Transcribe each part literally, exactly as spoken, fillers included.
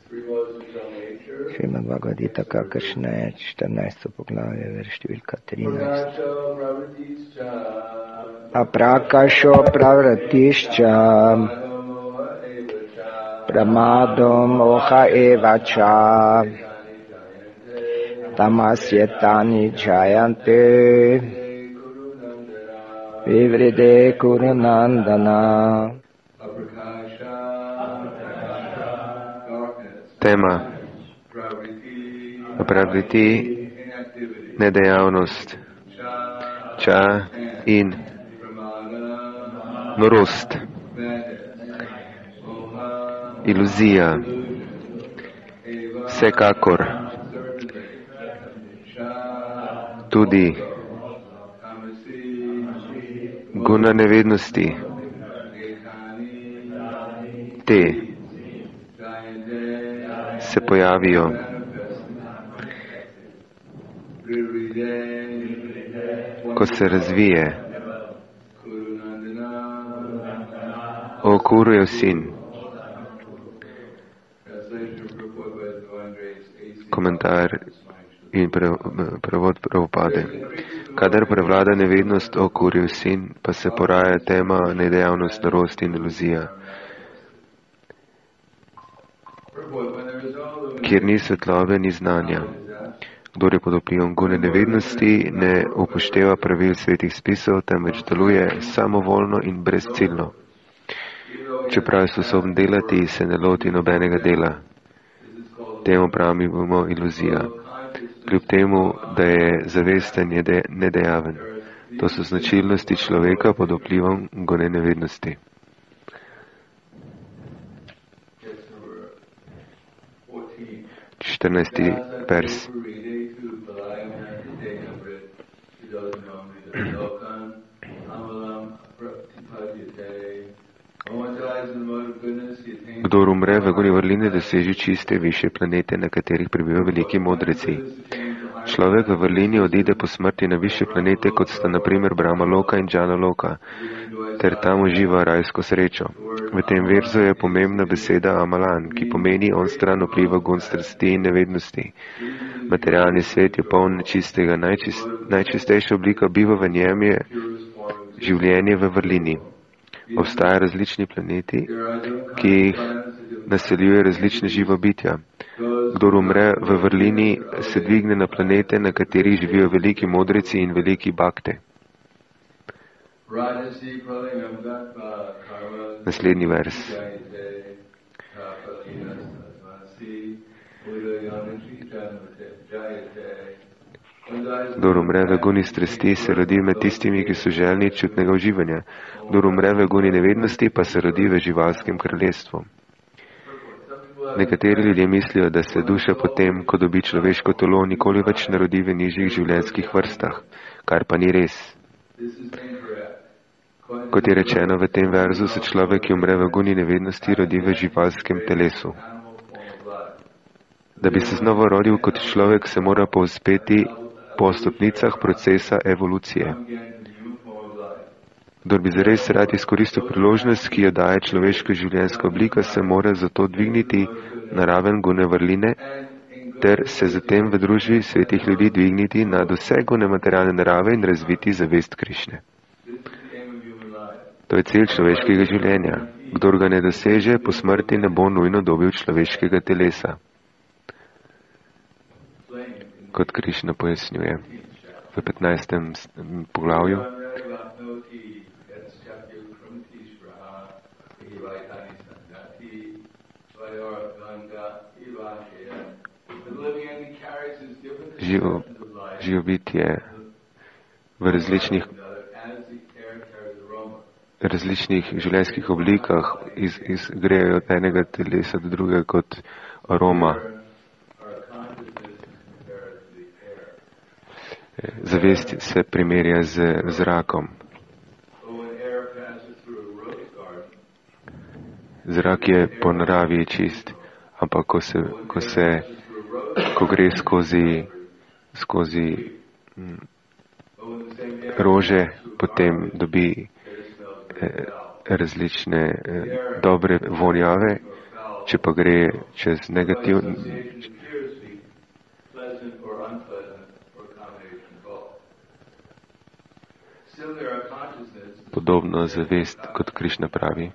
Srimad Bhagavad Gita, kakršna je štirinajsto poglavje, ver številka trinajst. Aprakasho pravratišča pramadom moha evača tamasyetani jayante vivride kurunandana. Tema pravriti, nedejavnost, ča in norost, iluzija, vsekakor tudi guna nevednosti, te se pojavijo ko se razvije. O Kurujev sin. Komentar in prevod Prabhupade. Kadar prevlada nevednost, o Kurujev sin, pa se poraja tema nedejavnost, norost in iluzija. Kjer ni svetlobe, ni znanja. Kdor je pod vplivom gune nevednosti, ne upošteva pravil svetih spisov, temveč deluje samovoljno in brezciljno. Čeprav je sposoben delati, se ne loti nobenega dela. Temu pravimo iluzija. Kljub temu, da je zavesten, je de, nedejaven. To so značilnosti človeka pod vplivom gune nevednosti. štirinajsti vers. Kdor umre v goni vrline, doseže čiste više planete, na katerih prebivajo veliki modreci. Človek v vrlini odide po smrti na više planete, kot sta na primer Brahma Loka in Džana Loka, ter tam uživa rajsko srečo. V tem verzu je pomembna beseda Amalan, ki pomeni on stran vpliva gon strasti in nevednosti. Materialni svet je poln nečistega, najčist, najčistejša oblika biva v njem je življenje v vrlini. Obstajajo različni planeti, ki jih naseljuje različne živa bitja. Kdor umre v vrlini, se dvigne na planete, na katerih živijo veliki modreci in veliki bakte. Naslednji vers. Kdor umre v guni strasti, se rodi med tistimi, ki so željni čutnega uživanja. Kdor umre v guni nevednosti, pa se rodi v živalskem kraljestvu. Nekateri ljudje mislijo, da se duša potem, ko dobi človeško telo, nikoli več ne rodi v nižjih življenjskih vrstah, kar pa ni res. Kot je rečeno v tem verzu, se človek, ki umre v guni nevednosti, rodi v živalskem telesu. Da bi se znova rodil kot človek, se mora povzpeti po stopnicah procesa evolucije. Kdor bi zares rad izkoristil priložnost, ki jo daje človeška življenjska oblika, se mora zato dvigniti na raven gune vrline, ter se zatem v družbi svetih ljudi dvigniti nad vse gune materialne narave in razviti zavest Krišne. To je cilj človeškega življenja. Kdor ga ne doseže, po smrti ne bo nujno dobil človeškega telesa. Kot Krišna pojasnjuje v petnajstem poglavju. Živo, živo bitje v različnih, različnih življenjskih oblikah iz, iz, grejo od enega telesa do drugega kot aroma. Zavest se primerja z zrakom. Zrak je po naravi čist, ampak ko se, ko se, ko gre skozi, skozi hm, rože, potem dobi eh, različne eh, dobre vonjave, Če pa gre čez negativno, podobno zavest, kot Krišna pravi,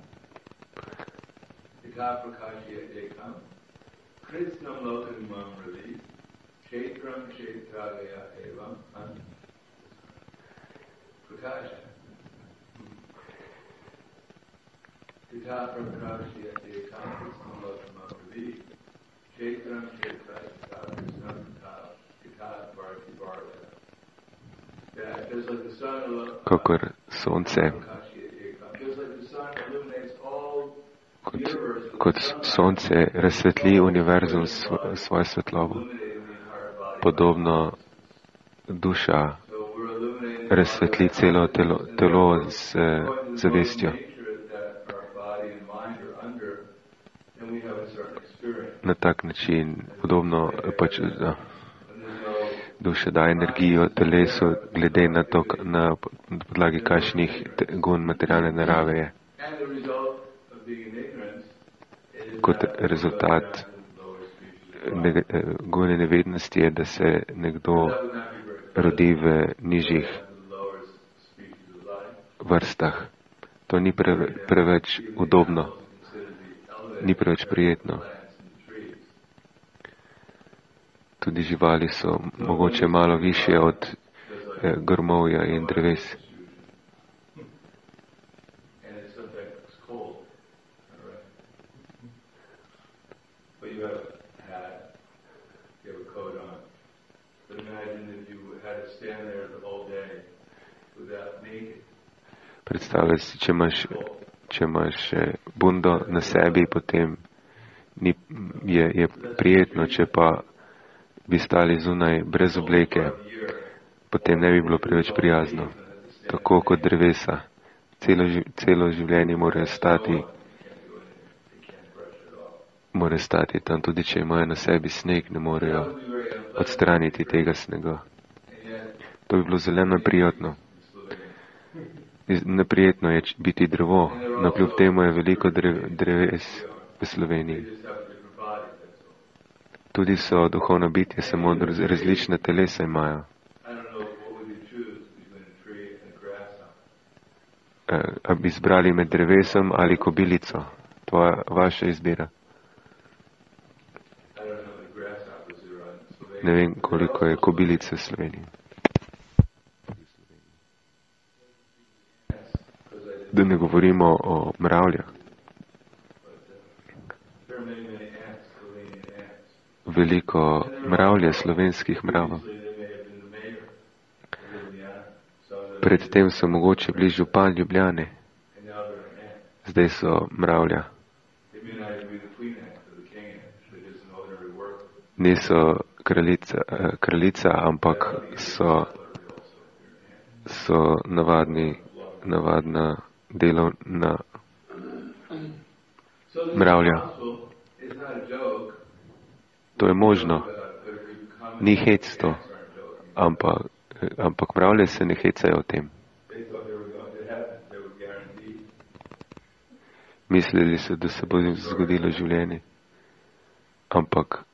kakor sonce, kot, kot sonce razsvetli univerzum svojo svetlobo, podobno duša razsvetli celo telo, telo z zavestjo. Na tak način, podobno pač da, duša daje energijo telesu, glede na to, na podlagi kakšnih gun materialne narave je. Kot rezultat gune nevednosti je, da se nekdo rodi v nižjih vrstah. To ni preve, preveč udobno, ni preveč prijetno. Tudi živali so mogoče malo više od eh, grmovja in dreves. Predstavljaj si, če imaš, če imaš bundo na sebi, potem ni, je, je prijetno, če pa bi stali zunaj brez obleke, potem ne bi bilo preveč prijazno. Tako kot drevesa. Celo, celo življenje mora stati, mora stati tam, tudi če imajo na sebi sneg, ne morejo odstraniti tega snega. To bi bilo zelo neprijatno. Neprijetno je biti drevo, no kljub temu je veliko dreves v Sloveniji. Tudi so duhovna bitja, samo različne telesa imajo. A bi izbrali med drevesom ali kobilico? Tvoja, vaša izbira. Ne vem, koliko je kobilice v Sloveniji. Da ne govorimo o mravljah. Veliko mravlje, slovenskih mravljev. Predtem so mogoče bili župan Ljubljane. Zdaj so mravlja. Niso kraljica, kraljica, ampak so, so navadni, navadna delovna mravlja. To je možno. Ni hec to, ampak, ampak mravlje se ne hecajo o tem. Mislili so, da se bo zgodilo življenje, ampak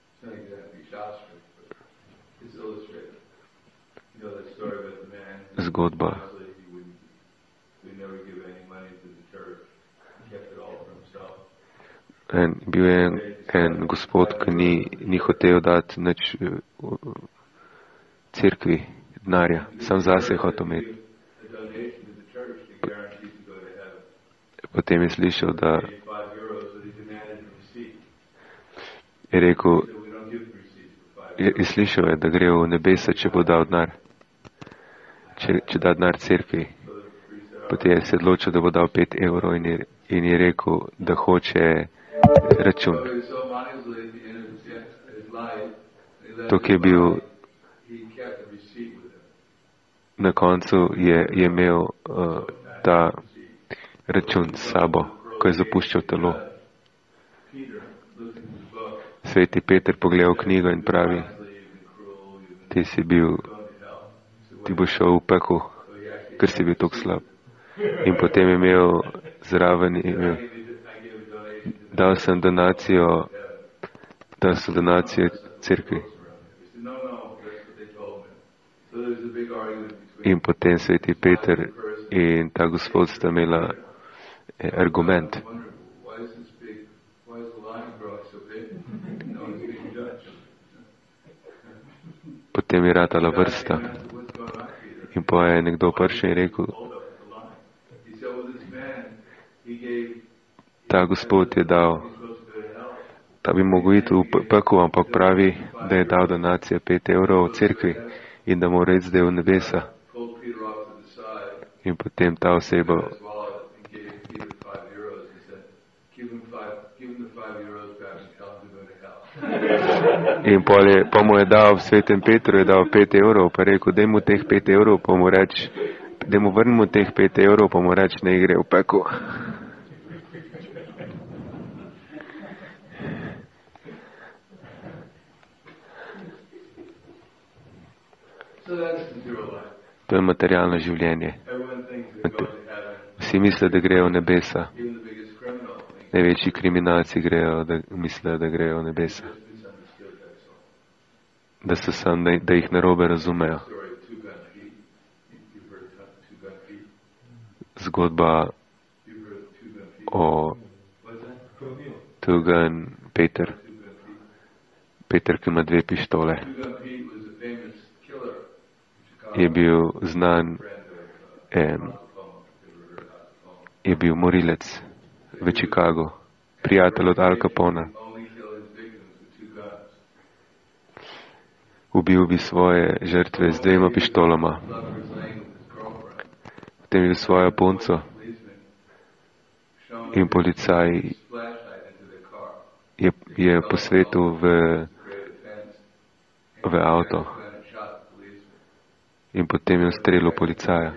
zgodba. En, bil je en, en gospod, ki ni, ni hotel dati nič cerkvi, denarja, sam zase je hotel imeti. Potem je slišal, da je rekel, je, je slišal, je, da gre v nebesa, če bo dal denar, če, če da denar cerkvi. Potem je se odločil, da bo dal pet evrov in je, in je rekel, da hoče račun. Tukaj je bil, na koncu je, je imel uh, ta račun s sabo, ko je zapuščal telo. Sveti Peter pogledal knjigo in pravi, ti si bil, ti bo šel v pekel, ker si bil tako slab. In potem je imel zraven, imel, dal sem donacijo, dal sem donacijo cerkvi. In potem sveti Peter in ta gospod sta imela eh, argument. Potem je ratala vrsta. In pa je nekdo prišel in rekel, ta gospod je dal, ta bi mogel iti v pekel, ampak pravi, da je dal donacijo pet evrov v cerkvi in da mora iti zdaj v nebesa. In potem ta oseba in pol je, pa mu je dal v svetem Petru, je dal pet evrov, pa rekel, daj mu teh pet evrov, pa mu reč, daj mu vrnimo teh pet evrov, pa mu reč, ne gre v pekel. To je materialno življenje. Vsi mislijo, da grejo v nebesa. Največji kriminalci grejo, da mislijo, da grejo v nebesa. Da so sam, da, da jih narobe razumejo. Zgodba o Two-Gun Peter. Peter, ki ima dve pištole. Je bil znan, eh, je bil morilec v Chicagu, prijatelj od Al Capona. Ubil bi svoje žrtve z dvema pištolama. Potem je svojo punco in policaj je, je posvetil v, v avto. In potem je ustrelil policaja.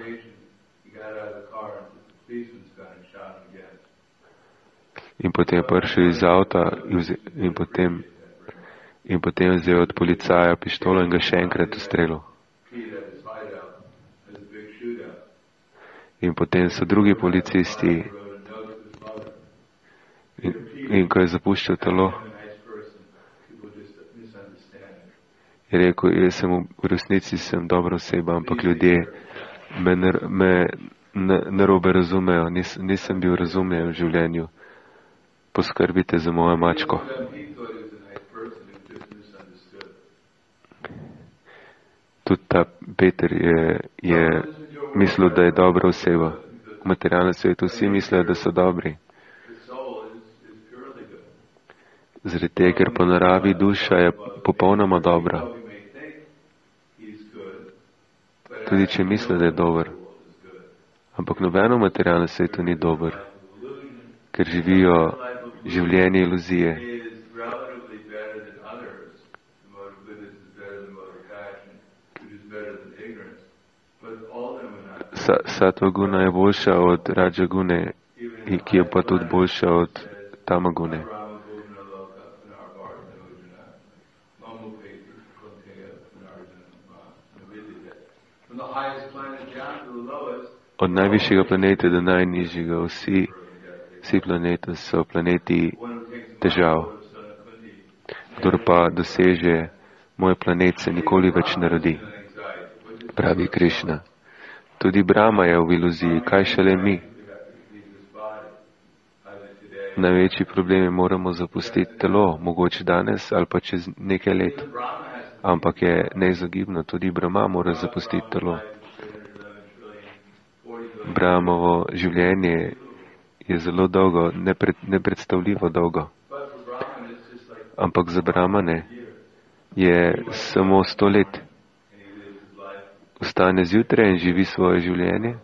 In potem je prišel iz avta in potem, in potem je vzel od policaja pištolo in ga še enkrat ustrelil. In potem so drugi policisti in, in ko je zapuščal telo, je rekel, jaz sem v resnici sem dobra oseba, ampak ljudje me, me narobe razumejo, Nis, nisem bil razumljen v življenju. Poskrbite za mojo mačko. Tudi ta Peter je, je mislil, da je dobra oseba. V materialnem svetu vsi mislijo, da so dobri. Zaradi tega, ker po naravi duša je popolnoma dobra. Tudi če misli, da je dober. Ampak nobeno materialno svetu ni dober, ker živijo življenje iluzije. Sa, Sattva guna je boljša od Raja gune, ki je pa tudi boljša od Tama gune. Od najvišjega planeta do najnižjega, vsi, vsi planeti so planeti težav. Kdor pa doseže moj planet, se nikoli več ne rodi, pravi Krišna. Tudi Brahma je v iluziji, kaj šele mi. Največji problem je, moramo zapustiti telo, mogoče danes ali pa čez nekaj let. Ampak je neizogibno, tudi Brahma mora zapustiti telo. Brahmovo življenje je zelo dolgo, nepred, nepredstavljivo dolgo. Ampak za Brahmane je samo sto let. Vstane zjutraj in živi svoje življenje.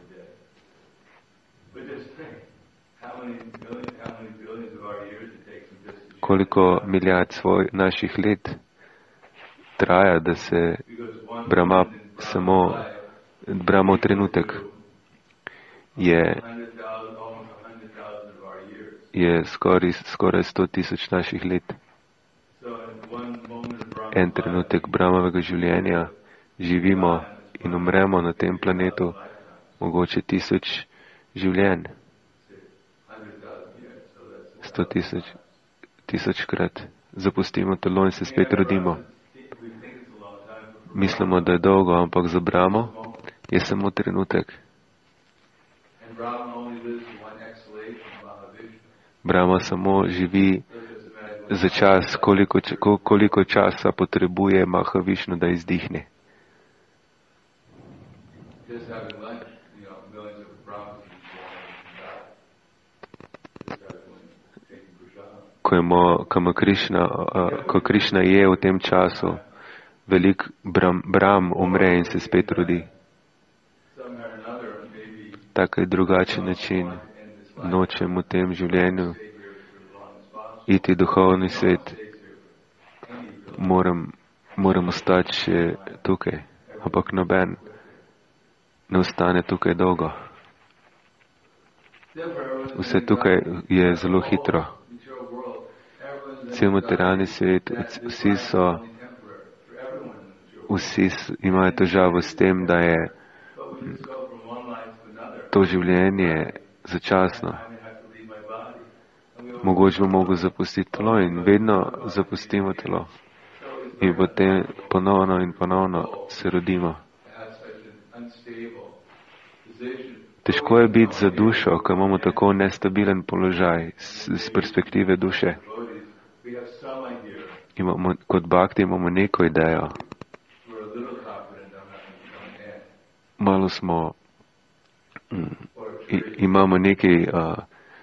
Koliko milijard svoj, naših let traja, da se Brahma samo, Brahmov trenutek je, je skoraj, skoraj sto tisoč naših let. En trenutek Brahmovega življenja živimo in umremo na tem planetu, mogoče tisoč življenj. sto tisoč, tisočkrat zapustimo telo in se spet rodimo. Mislimo, da je dolgo, ampak za Brahmo je samo trenutek. Brahma samo živi za čas, koliko, koliko časa potrebuje Mahavišnu, da izdihne. Ko, ima, ko, Krišna, ko Krišna je v tem času, velik Brahm, Brahm umre in se spet rodi. Tak je drugačen način. Nočem v tem življenju iti duhovni svet. Moram, moram ostati še tukaj. Ampak noben ne ostane tukaj dolgo. Vse tukaj je zelo hitro. Cel materialni svet, vsi so, vsi imajo težavo s tem, da je to življenje začasno. Mogoče bo mogel zapustiti telo in vedno zapustimo telo. In potem ponovno in ponovno se rodimo. Težko je biti za dušo, ko imamo tako nestabilen položaj z perspektive duše. Imamo, kot bhakti imamo neko idejo. Malo smo, mm, imamo nekaj, uh,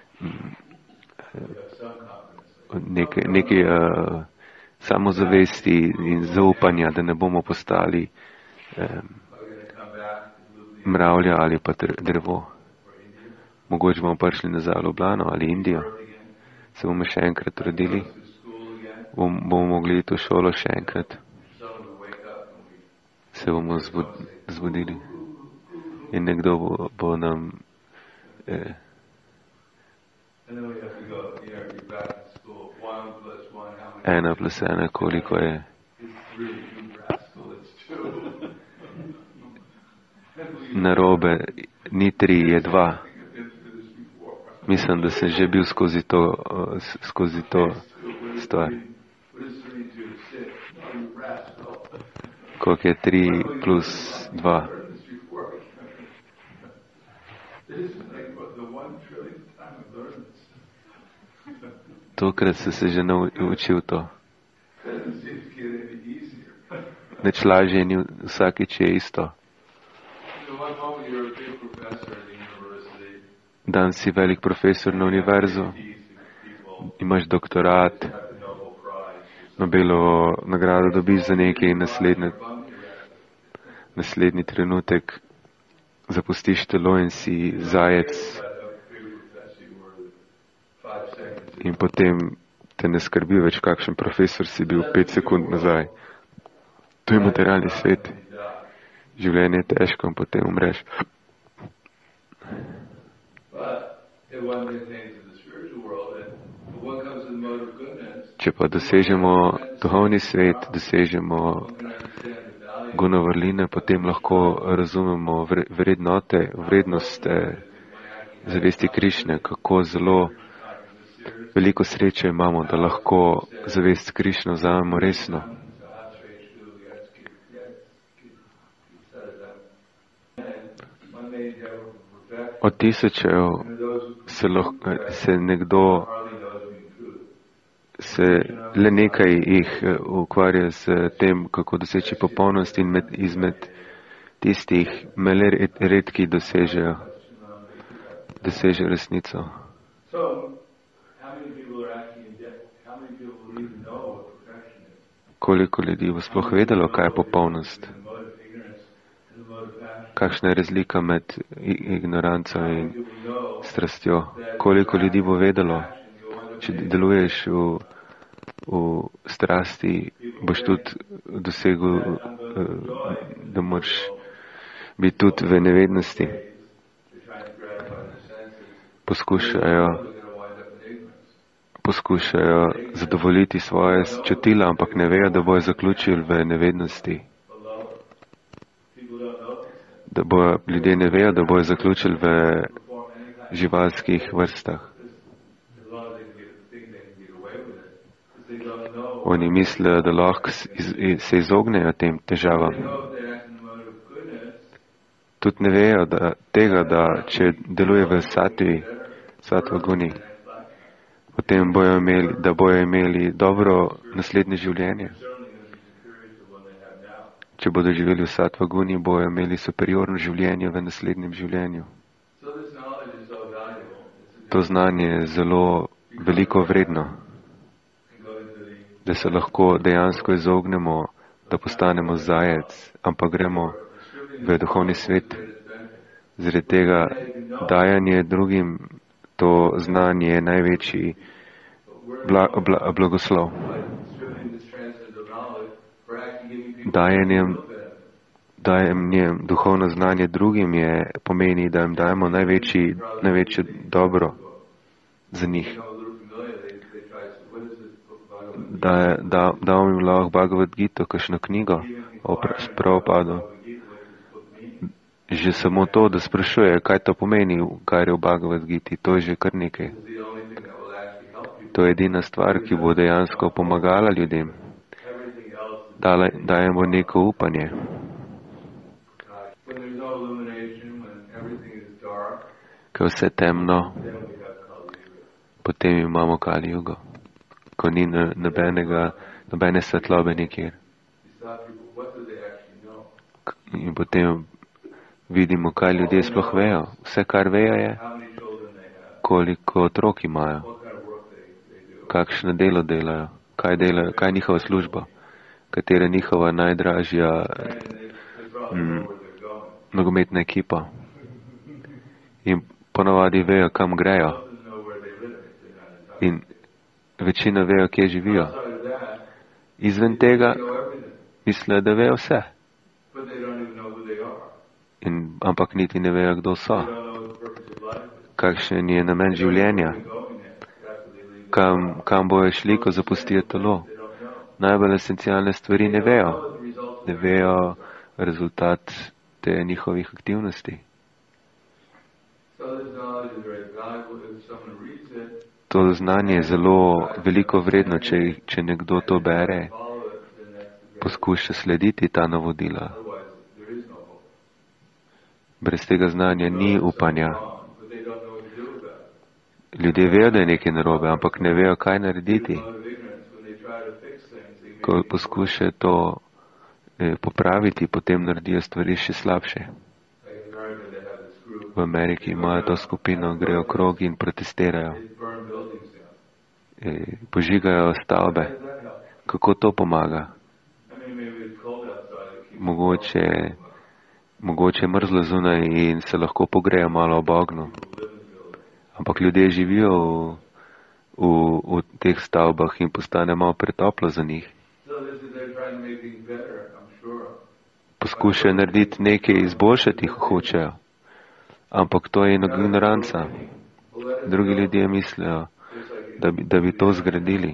nekaj, nekaj uh, samozavesti in zaupanja, da ne bomo postali um, mravlja ali pa drevo. Mogoče bomo prišli nazaj v Ljubljano ali Indijo, se bomo še enkrat rodili, bom, bomo mogli iti v šolo še enkrat, se bomo zbudili in nekdo bo, bo nam eh, ena plus ena, koliko je. Narobe, ni tri, je dva. Mislim, da sem že bil skozi to, skozi to stvar. Koliko je tri plus dva? Tokrat sem se že naučil to. Nič lažje ni, vsakič je isto. Dan si velik profesor na univerzu, imaš doktorat, Nobelovo nagrado dobiš za nekaj in naslednji, naslednji trenutek zapustiš telo in si zajec in potem te ne skrbi več, kakšen profesor si bil pet sekund nazaj. To je materialni svet. Življenje je težko in potem umreš. Če pa dosežemo duhovni svet, dosežemo gunavrline, potem lahko razumemo vrednote, vrednost zavesti Krišne, kako zelo veliko sreče imamo, da lahko zavest Krišno vzamemo resno. Od tisočev se, lahko, se nekdo, se le nekaj jih ukvarja s tem, kako doseči popolnost in med, izmed tistih me le redki dosežejo, dosežejo resnico. Koliko ljudi bo sploh vedelo, kaj je popolnost? Kakšna je razlika med ignoranco in strastjo? Koliko ljudi bo vedelo, če deluješ v, v strasti, boš tudi dosegel, da moraš biti tudi v nevednosti. Poskušajo, poskušajo zadovoljiti svoje čutila, ampak ne vejo, da bojo zaključili v nevednosti. Da bojo, ljudje ne vejo, da bojo zaključili v živalskih vrstah. Oni mislijo, da lahko se izognejo tem težavam. Tudi ne vejo da, tega, da če deluje v satvi, satva guni, potem bojo imeli, da bojo imeli dobro naslednje življenje. Če bodo živeli v satva guni, bojo imeli superiorno življenje v naslednjem življenju. To znanje je zelo veliko vredno, da se lahko dejansko izognemo, da postanemo zajec, ampak gremo v duhovni svet. Zaradi tega dajanje drugim to znanje je največji bla, bla, blagoslov. Dajanjem, dajanjem duhovno znanje drugim je, pomeni, da jim dajemo največji, največje dobro za njih. Da, da, da jim lahko Bhagavad Gita, kakšno knjigo o Prabhupadu. Že samo to, da sprašuje, kaj to pomeni, kar je v Bhagavad Giti, to je že kar nekaj. To je edina stvar, ki bo dejansko pomagala ljudem. Dajemo neko upanje. Ko je vse temno, potem imamo Kali Jugo, ko ni nobenega, nobene svetlobe nikjer. In potem vidimo, kaj ljudje sploh vejo. Vse, kar vejo, je, koliko otrok imajo, kakšno delo delajo, kaj delajo, kaj je njihova služba, katera je njihova najdražja mm, nogometna ekipa. In ponavadi vejo, kam grejo. In večina vejo, kje živijo. Izven tega mislijo, da vejo vse. In, ampak niti ne vejo, kdo so. Kakšen je namen življenja. Kam, kam bojo šli, ko zapustijo telo. Najbolj esencialne stvari ne vejo. Ne vejo rezultat te njihovih aktivnosti. To znanje je zelo veliko vredno, če, če nekdo to bere, poskuša slediti ta navodila. Brez tega znanja ni upanja. Ljudje vejo, da je nekaj narobe, ampak ne vejo, kaj narediti. Ko poskušajo to eh, popraviti, potem naredijo stvari še slabše. V Ameriki imajo to skupino, grejo krog in protestirajo. Eh, požigajo stavbe. Kako to pomaga? Mogoče, mogoče je mrzlo zunaj in se lahko pogrejo malo ob ognju. Ampak ljudje živijo v, v, v teh stavbah in postane malo pretoplo za njih. Poskušajo narediti nekaj, izboljšati, hočejo. Ampak to je ignoranca. Drugi ljudje mislijo, da bi, da bi to zgradili.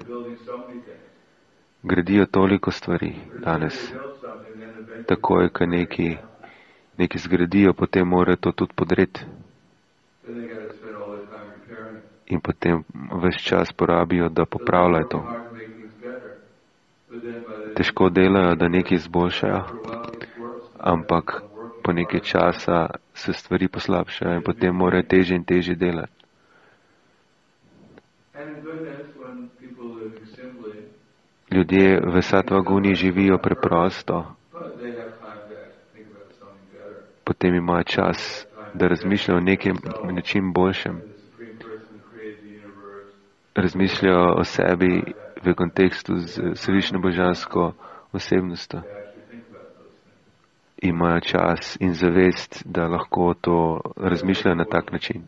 Gradijo toliko stvari danes. Takoj, ko neki, neki zgradijo, potem morajo to tudi podreti. In potem ves čas porabijo, da popravljajo to. Težko delajo, da nekaj izboljšajo, ampak po nekaj časa se stvari poslabšajo in potem morajo teže in teže delati. Ljudje v Satvaguni živijo preprosto, potem imajo čas, da razmišljajo o nekem nečim boljšem. Razmišljajo o sebi v kontekstu z Svevišnjo božansko osebnostjo. Imajo čas in zavest, da lahko to razmišljajo na tak način.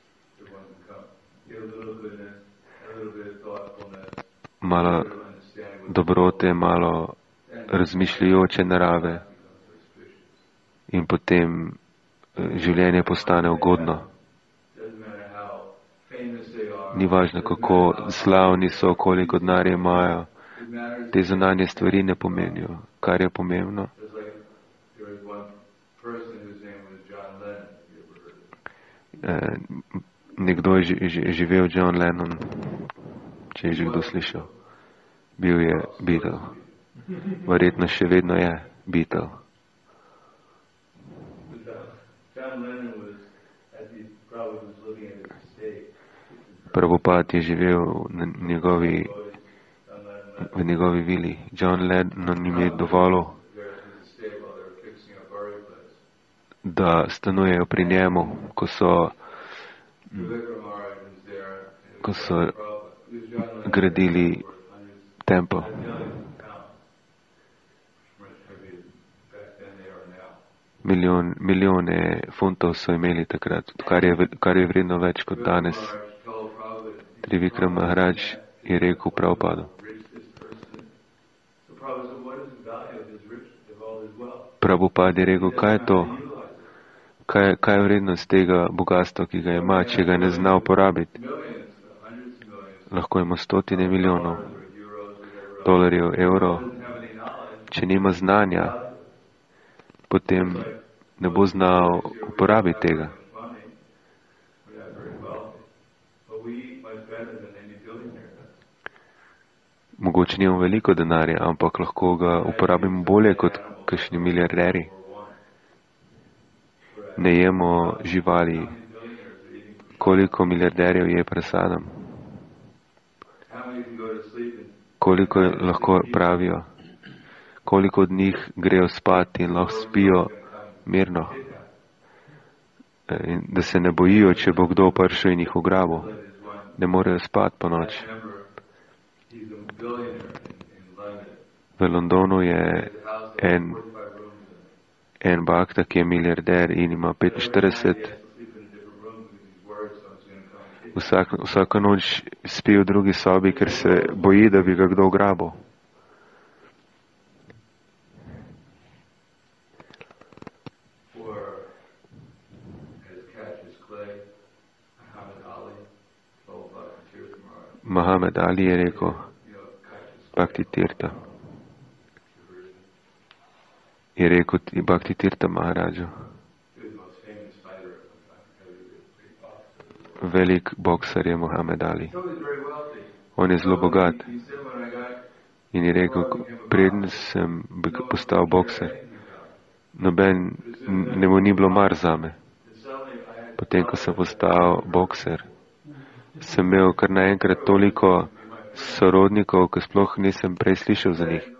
Malo dobrote, malo razmišljajoče narave in potem življenje postane ugodno. Ni važno, kako slavni so, koliko denarja imajo. Te zunanje stvari ne pomenijo. Kar je pomembno, eh, nekdo je živel John Lennon, če je že kdo slišal. bil je Beatle. Verjetno še vedno je Beatle. Prabhupada je živel na njegovi, v njegovi vili. John Lennon jim je dovolil, da stanujejo pri njemu, ko so, ko so gradili tempelj. Milijon, milijone funtov so imeli takrat, kar je, kar je vredno več kot danes. Trivikram Maharaj je rekel Prabhupadu. Prabhupad je rekel, kaj je to? Kaj, kaj je vrednost tega bogatstva, ki ga ima, če ga ne zna uporabiti? Lahko ima stotine milijonov dolarjev, evrov. Če nima znanja, potem ne bo znal uporabiti tega. Mogoče nimamo veliko denarja, ampak lahko ga uporabimo bolje kot kakšni milijarderji. Ne jemo živali. Koliko milijarderjev je presadom? Koliko lahko pravijo? Koliko od njih grejo spati in lahko spijo mirno? In da se ne bojijo, če bo kdo prišel in jih ugrabil. Ne morejo spati po noč. V Londonu je en, en bakta, ki je milijarder in ima petinštirideset. Vsak, vsako noč spi v drugi sobi, ker se boji, da bi ga kdo ugrabil. Mohamed Ali je rekel Bhakti Tirtha. Je rekel Bhakti Tirtha Maharaju. Velik bokser je Mohamed Ali. On je zelo bogat. In je rekel, preden sem postal bokser, noben, ne mu ni bilo mar zame. Potem, ko sem postal bokser, sem imel kar naenkrat toliko sorodnikov, ki sploh nisem prej slišal za njih.